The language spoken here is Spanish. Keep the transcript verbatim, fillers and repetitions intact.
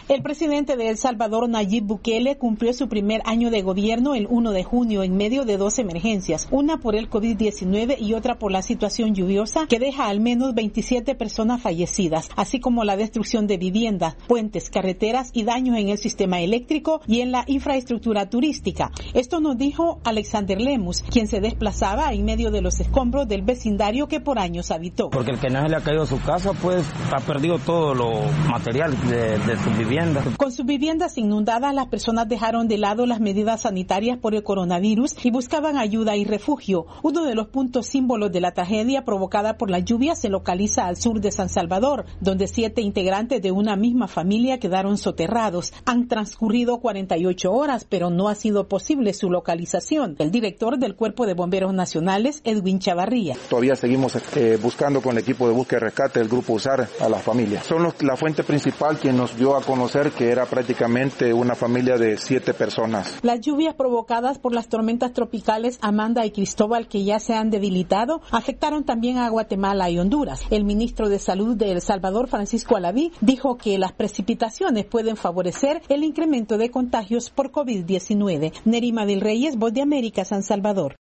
El presidente de El Salvador, Nayib Bukele, cumplió su primer año de gobierno el primero de junio en medio de dos emergencias, una por el COVID diecinueve y otra por la situación lluviosa que deja al menos veintisiete personas fallecidas, así como la destrucción de viviendas, puentes, carreteras y daños en el sistema eléctrico y en la infraestructura turística. Esto nos dijo Alexander Lemus, quien se desplazaba en medio de los escombros del vecindario que por años habitó. Porque el que no se le ha caído a su casa, pues ha perdido todo lo material de, de sus viviendas. Con sus viviendas inundadas, las personas dejaron de lado las medidas sanitarias por el coronavirus y buscaban ayuda y refugio. Uno de los puntos símbolos de la tragedia provocada por la lluvia se localiza al sur de San Salvador, donde siete integrantes de una misma familia quedaron soterrados. Han transcurrido cuarenta y ocho horas, pero no ha sido posible su localización. El director del Cuerpo de Bomberos Nacionales, Edwin Chavarría. Todavía seguimos eh, buscando con el equipo de búsqueda y rescate del Grupo USAR a las familias. Son los, la fuente principal quien nos dio a conocer que era prácticamente una familia de siete personas. Las lluvias provocadas por las tormentas tropicales Amanda y Cristóbal, que ya se han debilitado, afectaron también a Guatemala y Honduras. El ministro de Salud de El Salvador, Francisco Alaví, dijo que las precipitaciones pueden favorecer el incremento de contagios por COVID diecinueve. Nerima del Reyes, Voz de América, San Salvador.